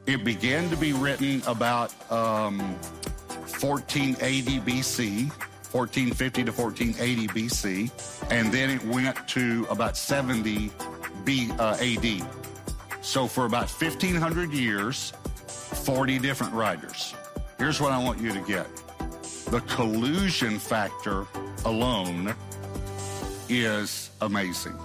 It began to be written about 1480 BC, 1450 to 1480 BC, and then it went to about 70 AD. So for about 1,500 years, 40 different writers. Here's what I want you to get. The collusion factor alone is amazing.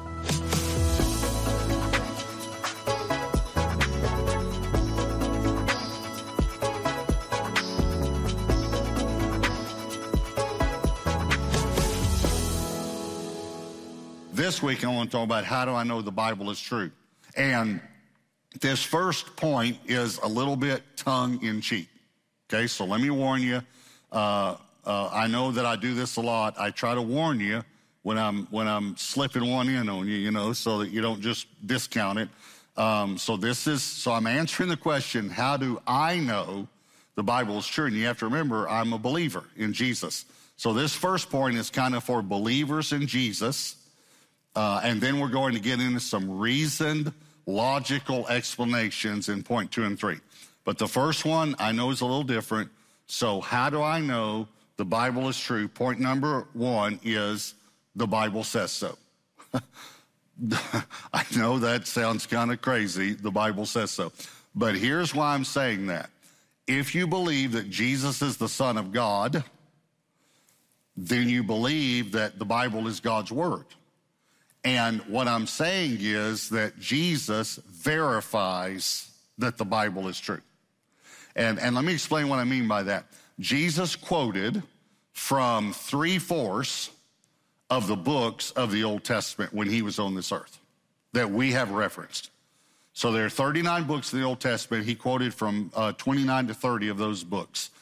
This week, I want to talk about how do I know the Bible is true. And this first point is a little bit tongue-in-cheek. Okay, so let me warn you. I know that I do this a lot. I try to warn you when I'm slipping one in on you, you know, so that you don't just discount it. So I'm answering the question, how do I know the Bible is true? And you have to remember, I'm a believer in Jesus. So this first point is kind of for believers in Jesus. And then we're going to get into some reasoned, logical explanations in point 2 and 3. But the first one I know is a little different. So how do I know the Bible is true? Point number 1 is the Bible says so. I know that sounds kind of crazy. The Bible says so. But here's why I'm saying that. If you believe that Jesus is the Son of God, then you believe that the Bible is God's Word. And what I'm saying is that Jesus verifies that the Bible is true. And let me explain what I mean by that. Jesus quoted from 3/4 of the books of the Old Testament when he was on this earth that we have referenced. So there are 39 books in the Old Testament. He quoted from 29 to 30 of those books,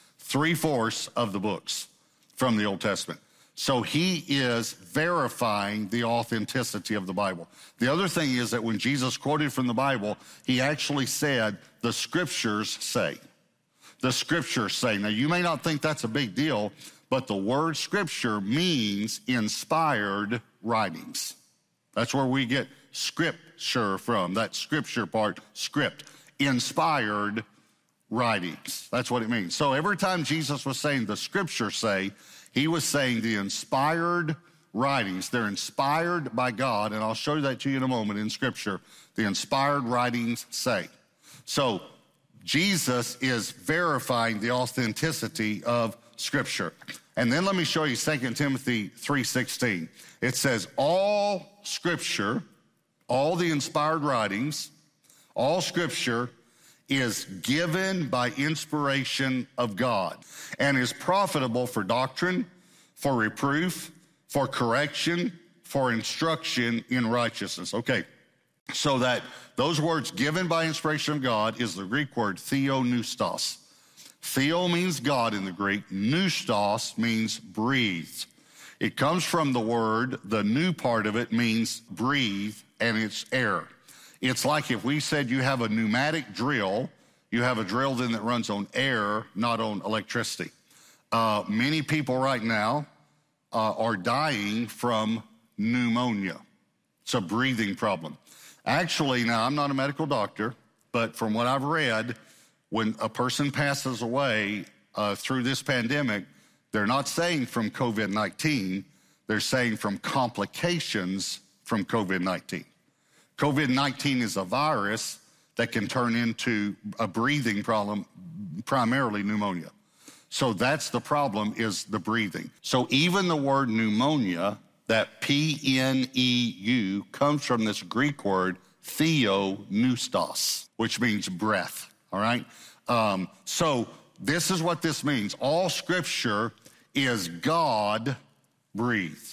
3/4 of the books from the Old Testament. So he is verifying the authenticity of the Bible. The other thing is that when Jesus quoted from the Bible, he actually said, the scriptures say. The scriptures say. Now, you may not think that's a big deal, but the word scripture means inspired writings. That's where we get scripture from, that scripture part, script, inspired writings. That's what it means. So every time Jesus was saying the scriptures say, he was saying the inspired writings. They're inspired by God, and I'll show that to you in a moment in Scripture. The inspired writings say. So Jesus is verifying the authenticity of Scripture. And then let me show you 2 Timothy 3:16. It says, all Scripture, all the inspired writings, all Scripture is given by inspiration of God and is profitable for doctrine, for reproof, for correction, for instruction in righteousness. Okay, so that those words given by inspiration of God is the Greek word theopneustos. Theo means God in the Greek. Neustos means breathed. It comes from the word, the new part of it means breathe, and it's air. It's like if we said you have a pneumatic drill, you have a drill then that runs on air, not on electricity. Many people right now are dying from pneumonia. It's a breathing problem. Actually, now I'm not a medical doctor, but from what I've read, when a person passes away through this pandemic, they're not saying from COVID-19, they're saying from complications from COVID-19. COVID-19 is a virus that can turn into a breathing problem, primarily pneumonia. So that's the problem, is the breathing. So even the word pneumonia, that P-N-E-U, comes from this Greek word theopneustos, which means breath, all right? So this is what this means. All Scripture is God-breathed.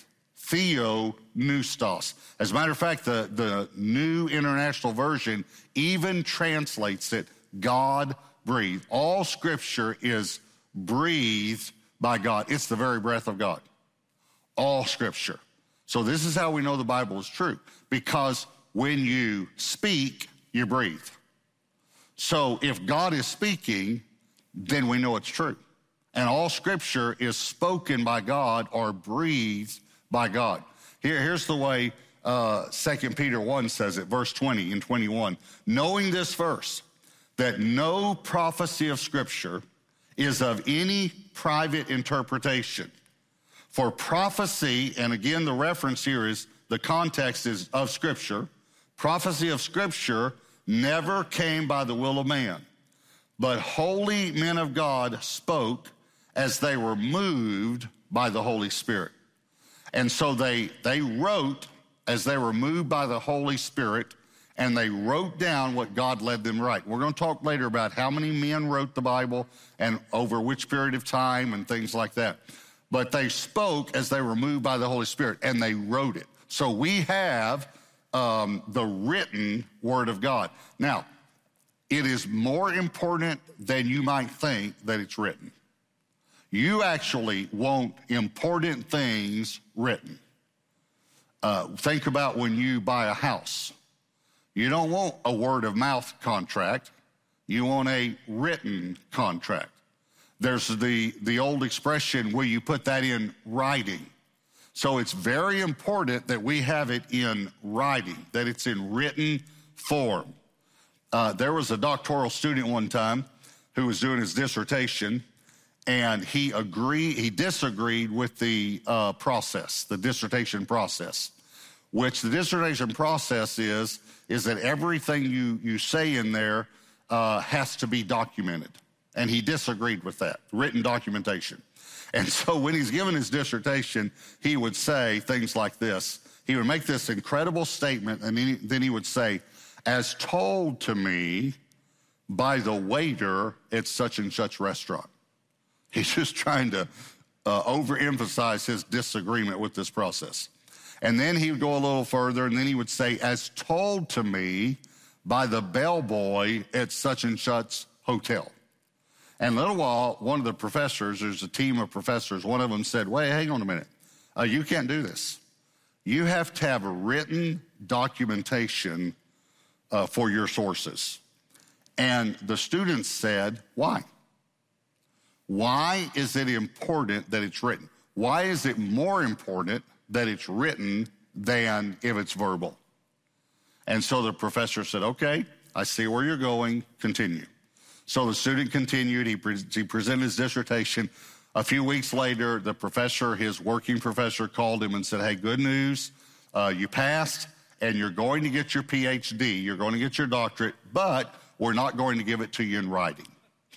Theopneustos. As a matter of fact, the New International Version even translates it God-breathed. All Scripture is breathed by God. It's the very breath of God. All Scripture. So this is how we know the Bible is true, because when you speak, you breathe. So if God is speaking, then we know it's true. And all Scripture is spoken by God or breathed by God. Here's the way 2 Peter 1 says it, verse 20 and 21. Knowing this verse, that no prophecy of Scripture is of any private interpretation. For prophecy, and again the reference here is, the context is of Scripture, prophecy of Scripture never came by the will of man, but holy men of God spoke as they were moved by the Holy Spirit. And so they wrote as they were moved by the Holy Spirit, and they wrote down what God led them to write. We're going to talk later about how many men wrote the Bible and over which period of time and things like that. But they spoke as they were moved by the Holy Spirit, and they wrote it. So we have the written Word of God. Now, it is more important than you might think that it's written. You actually want important things written. Think about when you buy a house. You don't want a word of mouth contract. You want a written contract. There's the old expression, will you put that in writing? So it's very important that we have it in writing, that it's in written form. There was a doctoral student one time who was doing his dissertation, and he disagreed with the process, the dissertation process, which the dissertation process is that everything you say in there has to be documented. And he disagreed with that, written documentation. And so when he's given his dissertation, he would say things like this. He would make this incredible statement, and then he would say, as told to me by the waiter at such and such restaurant. He's just trying to overemphasize his disagreement with this process. And then he would go a little further, and then he would say, as told to me by the bellboy at such and such hotel. And in a little while, one of the professors, there's a team of professors, one of them said, wait, hang on a minute. You can't do this. You have to have a written documentation for your sources. And the students said, why? Why is it important that it's written? Why is it more important that it's written than if it's verbal? And so the professor said, okay, I see where you're going, continue. So the student continued, he presented his dissertation. A few weeks later, the professor, his working professor, called him and said, hey, good news, you passed, and you're going to get your PhD, you're going to get your doctorate, but we're not going to give it to you in writing.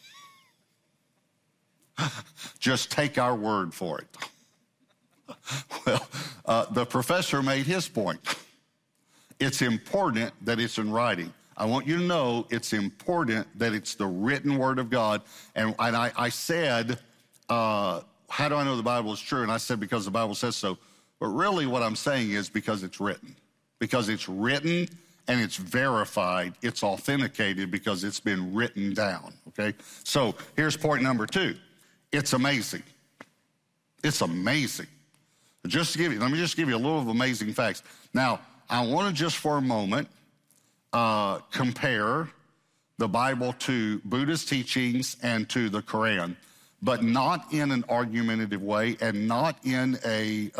Just take our word for it. Well, the professor made his point. It's important that it's in writing. I want you to know it's important that it's the written word of God. And I said, how do I know the Bible is true? And I said, because the Bible says so. But really what I'm saying is because it's written. Because it's written and it's verified, it's authenticated because it's been written down, okay? So here's point number 2. It's amazing. It's amazing. Let me just give you a little of amazing facts. Now, I want to just for a moment compare the Bible to Buddha's teachings and to the Quran, but not in an argumentative way and not in a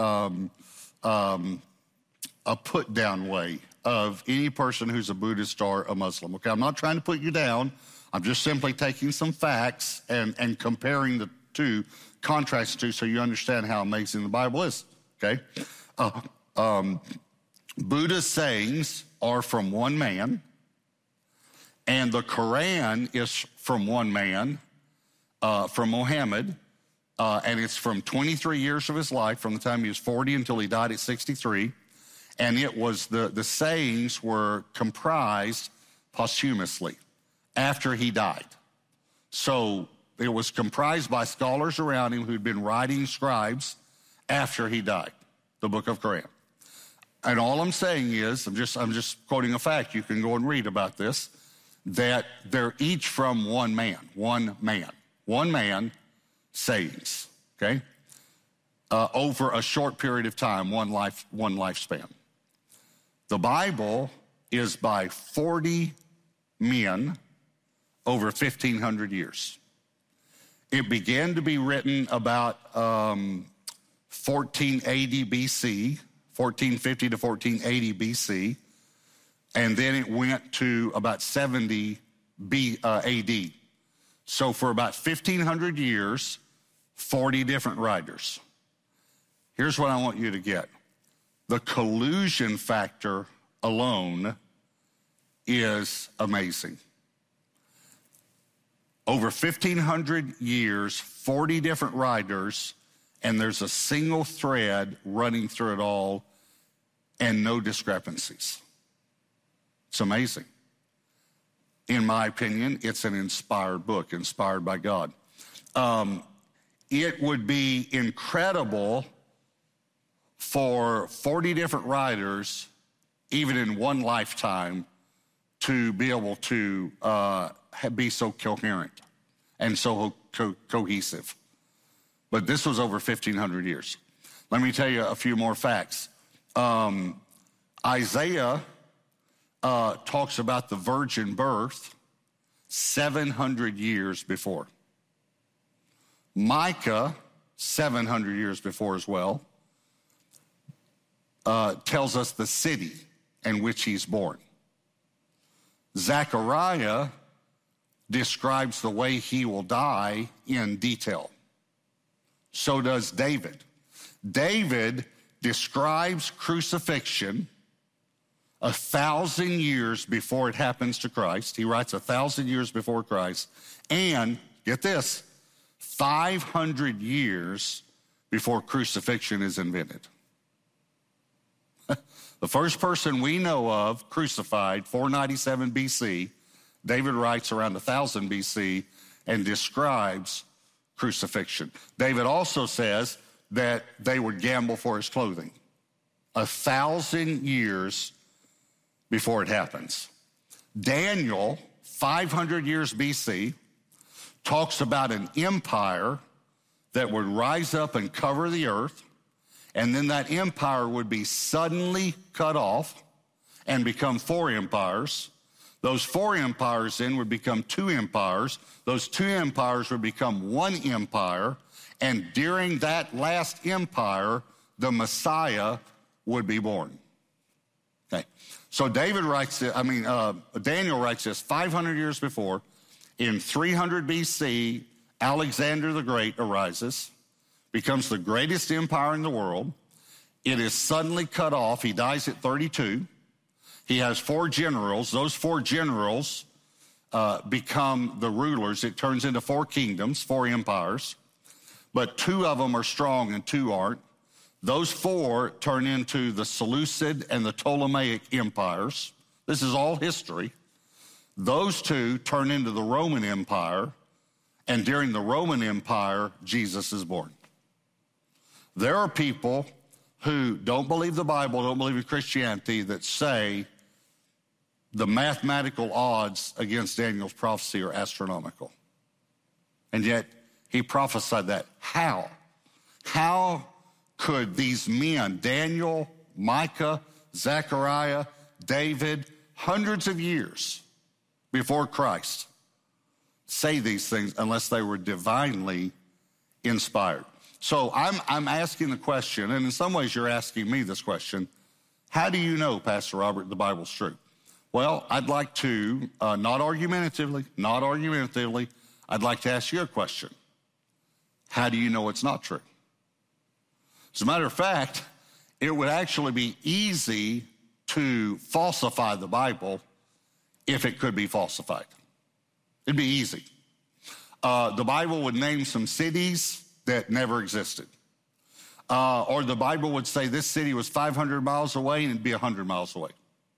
put-down way of any person who's a Buddhist or a Muslim. Okay, I'm not trying to put you down. I'm just simply taking some facts and comparing the two, contrasting the two, so you understand how amazing the Bible is. Okay, Buddha's sayings are from one man, and the Quran is from one man, from Muhammad, and it's from 23 years of his life, from the time he was 40 until he died at 63, and it was the sayings were comprised posthumously after he died. So it was comprised by scholars around him who'd been writing scribes after he died, the book of Quran. And all I'm saying is, I'm just quoting a fact, you can go and read about this, that they're each from one man sayings, okay? Over a short period of time, one lifespan. The Bible is by 40 men over 1,500 years. It began to be written about 1480 BC, 1450 to 1480 BC, and then it went to about 70 AD. So for about 1,500 years, 40 different writers. Here's what I want you to get. The collusion factor alone is amazing. Over 1,500 years, 40 different writers, and there's a single thread running through it all and no discrepancies. It's amazing. In my opinion, it's an inspired book, inspired by God. It would be incredible for 40 different writers, even in one lifetime, to be able to be so coherent and so cohesive. But this was over 1,500 years. Let me tell you a few more facts. Isaiah talks about the virgin birth 700 years before. Micah, 700 years before as well, tells us the city in which he's born. Zechariah describes the way he will die in detail. So does David. David describes crucifixion 1,000 years before it happens to Christ. He writes 1,000 years before Christ. And, get this, 500 years before crucifixion is invented. The first person we know of crucified, 497 BC, David writes around 1000 BC and describes crucifixion. David also says that they would gamble for his clothing 1,000 years before it happens. Daniel, 500 years BC, talks about an empire that would rise up and cover the earth, and then that empire would be suddenly cut off and become 4 empires. Those 4 empires then would become 2 empires. Those 2 empires would become 1 empire, and during that last empire, the Messiah would be born. Okay, so Daniel writes this 500 years before. In 300 BC, Alexander the Great arises, becomes the greatest empire in the world. It is suddenly cut off. He dies at 32. He has 4 generals. Those 4 generals become the rulers. It turns into 4 kingdoms, 4 empires. But 2 of them are strong and 2 aren't. Those 4 turn into the Seleucid and the Ptolemaic empires. This is all history. Those 2 turn into the Roman Empire, and during the Roman Empire, Jesus is born. There are people who don't believe the Bible, don't believe in Christianity, that say the mathematical odds against Daniel's prophecy are astronomical. And yet, he prophesied that. How? How could these men, Daniel, Micah, Zechariah, David, hundreds of years before Christ, say these things unless they were divinely inspired? So I'm asking the question, and in some ways you're asking me this question: how do you know, Pastor Robert, the Bible's true? Well, I'd like to, not argumentatively, I'd like to ask you a question. How do you know it's not true? As a matter of fact, it would actually be easy to falsify the Bible if it could be falsified. It'd be easy. The Bible would name some cities that never existed. Or the Bible would say this city was 500 miles away and it'd be 100 miles away.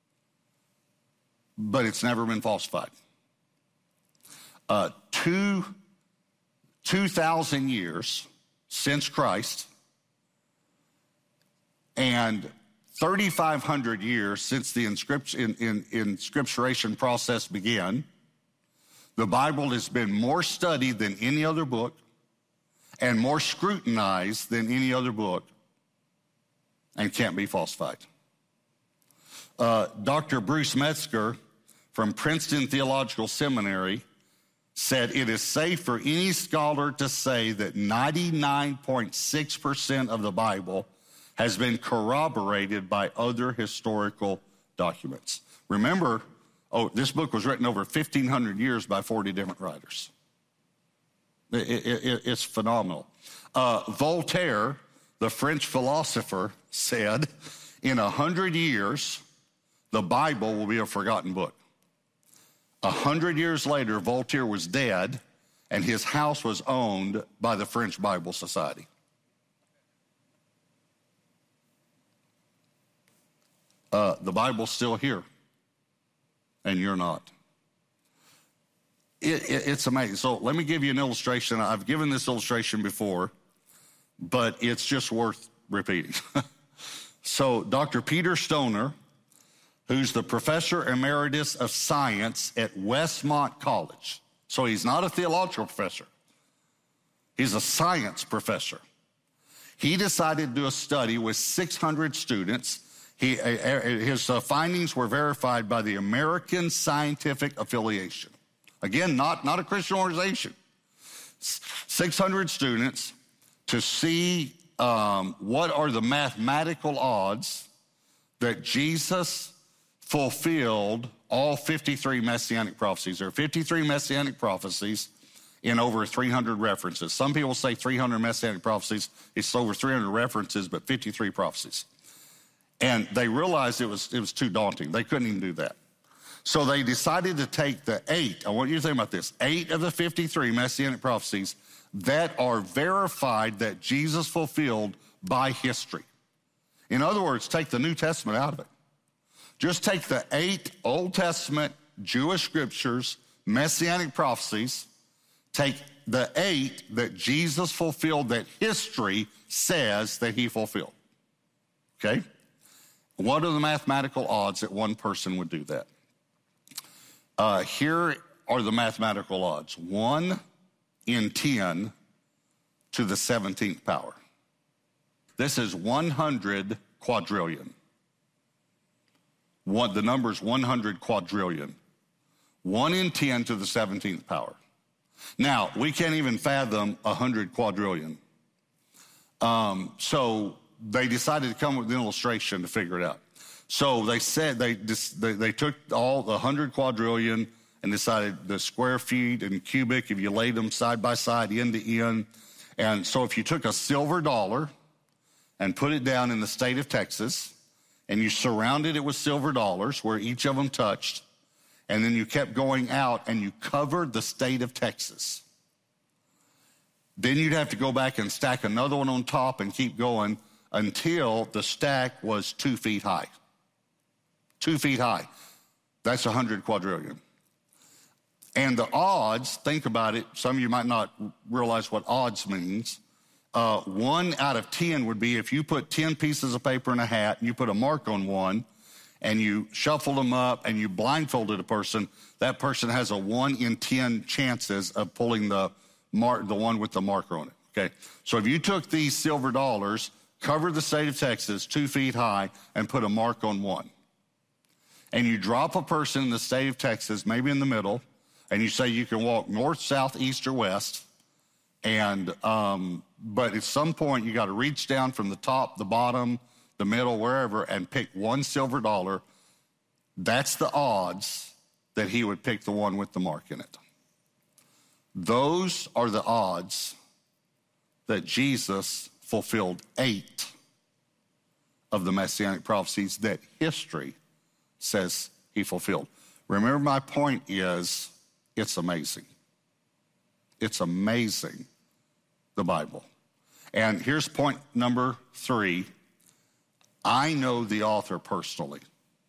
But it's never been falsified. 2,000 years since Christ and 3,500 years since the inscripturation process began, the Bible has been more studied than any other book and more scrutinized than any other book and can't be falsified. Dr. Bruce Metzger from Princeton Theological Seminary said it is safe for any scholar to say that 99.6% of the Bible has been corroborated by other historical documents. Remember, Oh, this book was written over 1,500 years by 40 different writers. It's phenomenal. Voltaire, the French philosopher, said, in 100 years, the Bible will be a forgotten book. 100 years later, Voltaire was dead, and his house was owned by the French Bible Society. The Bible's still here, and you're not. It's amazing. So let me give you an illustration. I've given this illustration before, but it's just worth repeating. So Dr. Peter Stoner, who's the professor emeritus of science at Westmont College. So he's not a theological professor. He's a science professor. He decided to do a study with 600 students. His findings were verified by the American Scientific Affiliation. Again, not a Christian organization. 600 students to see what are the mathematical odds that Jesus fulfilled all 53 messianic prophecies. There are 53 messianic prophecies in over 300 references. Some people say 300 messianic prophecies. It's over 300 references, but 53 prophecies. And they realized it was too daunting. They couldn't even do that. So they decided to take the 8, I want you to think about this, 8 of the 53 messianic prophecies that are verified that Jesus fulfilled by history. In other words, take the New Testament out of it. Just take the 8 Old Testament Jewish scriptures, messianic prophecies, take the 8 that Jesus fulfilled that history says that he fulfilled. Okay? What are the mathematical odds that one person would do that? Here are the mathematical odds. 1 in 10 to the 17th power. This is 100 quadrillion. The number is 100 quadrillion. 1 in 10 to the 17th power. Now, we can't even fathom 100 quadrillion. So they decided to come with an illustration to figure it out. So they said they took all the 100 quadrillion and decided the square feet and cubic, if you laid them side by side, end to end. And so if you took a silver dollar and put it down in the state of Texas, and you surrounded it with silver dollars where each of them touched, and then you kept going out and you covered the state of Texas, then you'd have to go back and stack another one on top and keep going until the stack was 2 feet high. 2 feet high. That's 100 quadrillion. And the odds, think about it, some of you might not realize what odds means. 1 out of 10 would be if you put 10 pieces of paper in a hat and you put a mark on one and you shuffled them up and you blindfolded a person, that person has a 1 in 10 chances of pulling the one with the marker on it. Okay, so if you took these silver dollars, covered the state of Texas 2 feet high, and put a mark on one, and you drop a person in the state of Texas, maybe in the middle, and you say you can walk north, south, east, or west, and but at some point you got to reach down from the top, the bottom, the middle, wherever, and pick one silver dollar. That's the odds that he would pick the one with the mark in it. Those are the odds that Jesus fulfilled 8 of the messianic prophecies that history says he fulfilled. Remember, my point is, it's amazing. It's amazing, the Bible. And here's point number 3. I know the author personally.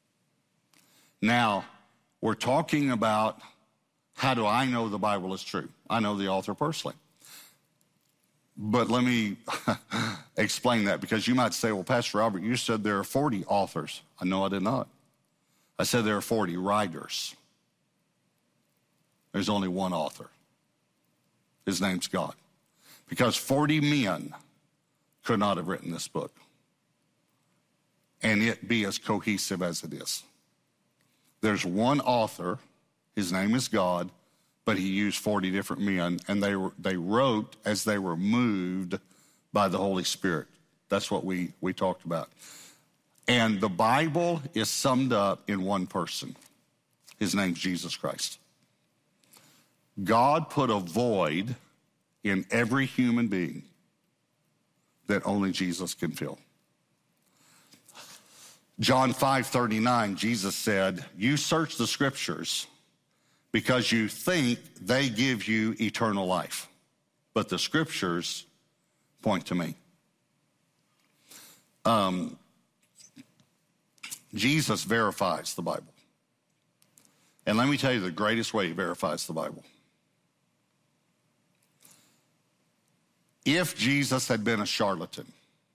Now, we're talking about how do I know the Bible is true? I know the author personally. But let me explain that, because you might say, well, Pastor Robert, you said there are 40 authors. No, I did not. I said there are 40 writers. There's only one author. His name's God. Because 40 men could not have written this book and it be as cohesive as it is. There's one author, his name is God, but he used 40 different men, and they wrote as they were moved by the Holy Spirit. That's what we talked about. And the Bible is summed up in one person. His name's Jesus Christ. God put a void in every human being that only Jesus can fill. John 5:39, Jesus said, "You search the scriptures because you think they give you eternal life, but the scriptures point to me." Jesus verifies the Bible. And let me tell you the greatest way he verifies the Bible. If Jesus had been a charlatan,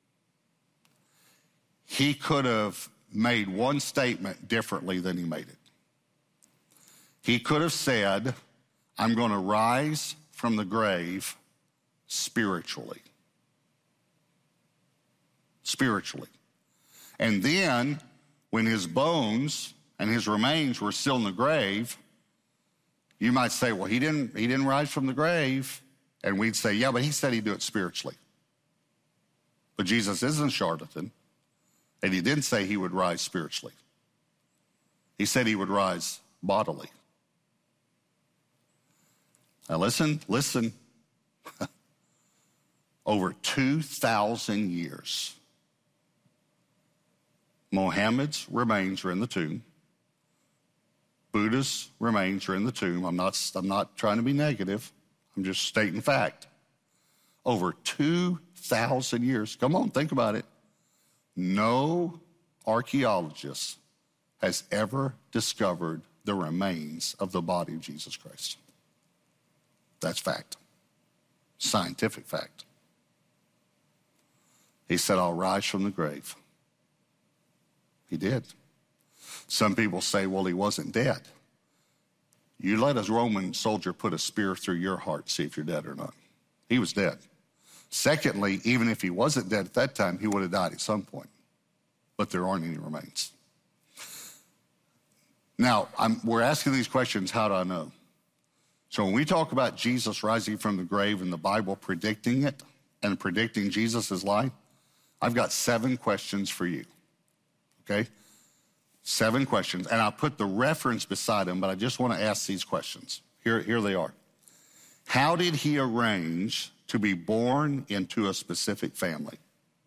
he could have made one statement differently than he made it. He could have said, "I'm going to rise from the grave spiritually." Spiritually. And then, when his bones and his remains were still in the grave, you might say, "Well, he didn't rise from the grave." And we'd say, "Yeah, but he said he'd do it spiritually." But Jesus isn't a charlatan, and he didn't say he would rise spiritually. He said he would rise bodily. Now listen. Over 2,000 years, Muhammad's remains are in the tomb. Buddha's remains are in the tomb. I'm not trying to be negative. I'm just stating fact. Over 2,000 years. Come on, think about it. No archaeologist has ever discovered the remains of the body of Jesus Christ. That's fact. Scientific fact. He said, "I'll rise from the grave." He did. Some people say, "Well, he wasn't dead." You let a Roman soldier put a spear through your heart, see if you're dead or not. He was dead. Secondly, even if he wasn't dead at that time, he would have died at some point. But there aren't any remains. Now, we're asking these questions, how do I know? So when we talk about Jesus rising from the grave and the Bible predicting it and predicting Jesus' life, I've got 7 questions for you, okay? 7 questions, and I'll put the reference beside them, but I just want to ask these questions. Here they are. How did he arrange to be born into a specific family?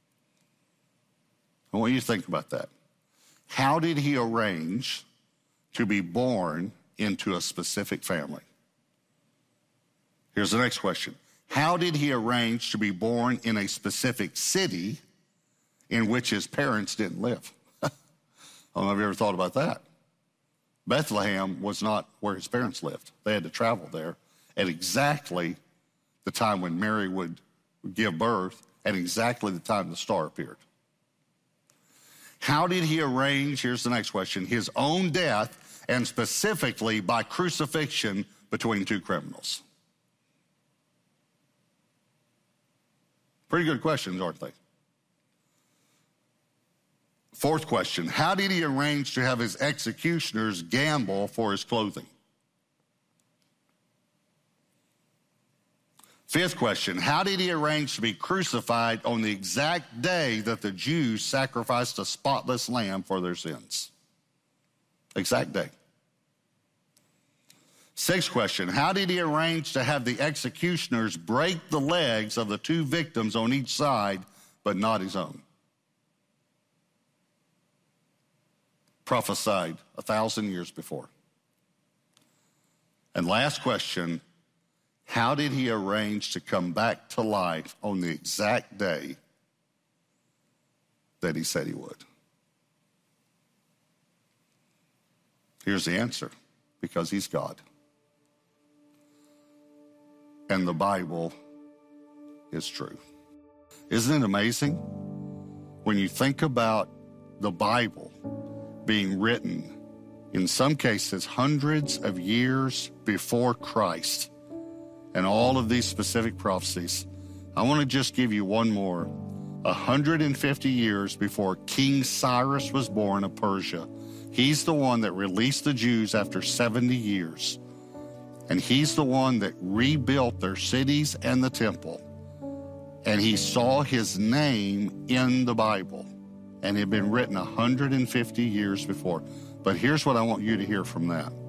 I want you to think about that. How did he arrange to be born into a specific family? Here's the next question. How did he arrange to be born in a specific city in which his parents didn't live? I don't know if you ever thought about that. Bethlehem was not where his parents lived. They had to travel there at exactly the time when Mary would give birth, at exactly the time the star appeared. How did he arrange, here's the next question, his own death, and specifically by crucifixion between 2 criminals? Pretty good questions, aren't they? 4th question, how did he arrange to have his executioners gamble for his clothing? 5th question, how did he arrange to be crucified on the exact day that the Jews sacrificed a spotless lamb for their sins? Exact day. 6th question, how did he arrange to have the executioners break the legs of the 2 victims on each side, but not his own? Prophesied 1,000 years before. And last question, how did he arrange to come back to life on the exact day that he said he would? Here's the answer, because he's God. And the Bible is true. Isn't it amazing when you think about the Bible being written, in some cases, hundreds of years before Christ, and all of these specific prophecies? I want to just give you one more. 150 years before King Cyrus was born of Persia. He's the one that released the Jews after 70 years. And he's the one that rebuilt their cities and the temple. And he saw his name in the Bible. And it had been written 150 years before. But here's what I want you to hear from that.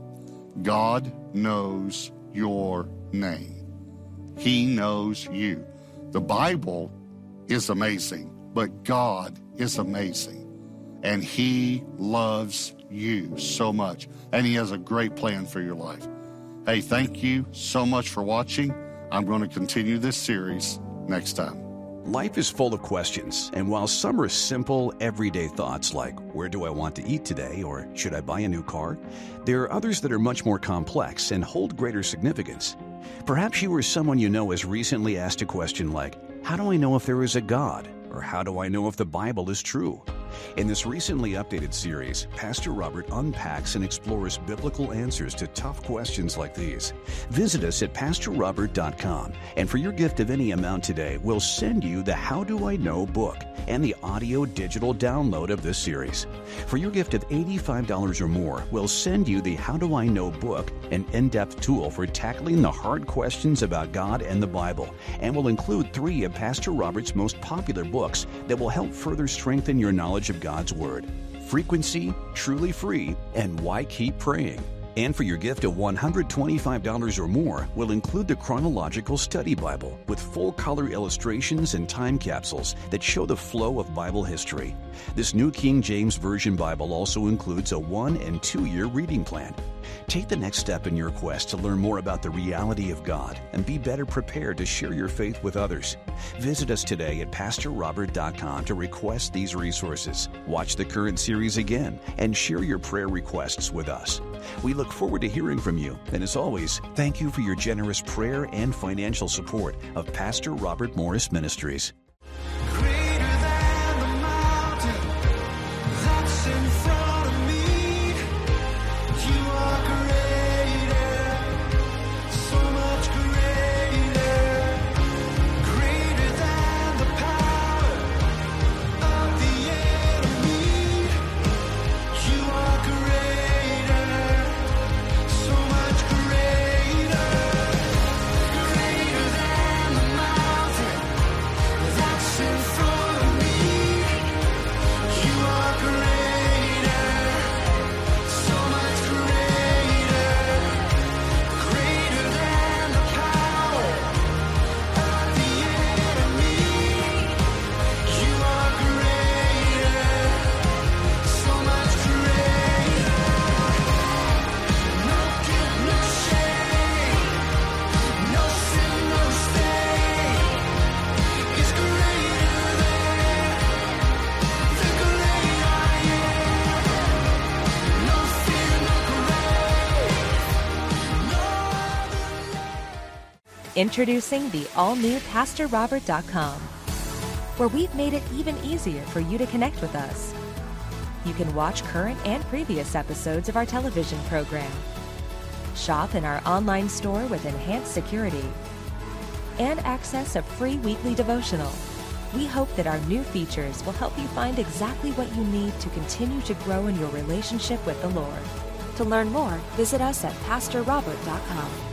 God knows your name. He knows you. The Bible is amazing, but God is amazing. And He loves you so much. And He has a great plan for your life. Hey, thank you so much for watching. I'm going to continue this series next time. Life is full of questions, and while some are simple, everyday thoughts like, where do I want to eat today, or should I buy a new car? There are others that are much more complex and hold greater significance. Perhaps you or someone you know has recently asked a question like, how do I know if there is a God? Or how do I know if the Bible is true? In this recently updated series, Pastor Robert unpacks and explores biblical answers to tough questions like these. Visit us at PastorRobert.com, and for your gift of any amount today, we'll send you the How Do I Know book and the audio digital download of this series. For your gift of $85 or more, we'll send you the How Do I Know book, an in-depth tool for tackling the hard questions about God and the Bible, and we'll include 3 of Pastor Robert's most popular books that will help further strengthen your knowledge of God's Word. Frequency, Truly Free, and Why Keep Praying. And for your gift of $125 or more, we'll include the Chronological Study Bible with full-color illustrations and time capsules that show the flow of Bible history. This New King James Version Bible also includes a 1- and 2-year reading plan. Take the next step in your quest to learn more about the reality of God and be better prepared to share your faith with others. Visit us today at PastorRobert.com to request these resources, watch the current series again, and share your prayer requests with us. We look forward to hearing from you, and as always, thank you for your generous prayer and financial support of Pastor Robert Morris Ministries. Introducing the all-new PastorRobert.com, where we've made it even easier for you to connect with us. You can watch current and previous episodes of our television program, shop in our online store with enhanced security, and access a free weekly devotional. We hope that our new features will help you find exactly what you need to continue to grow in your relationship with the Lord. To learn more, visit us at PastorRobert.com.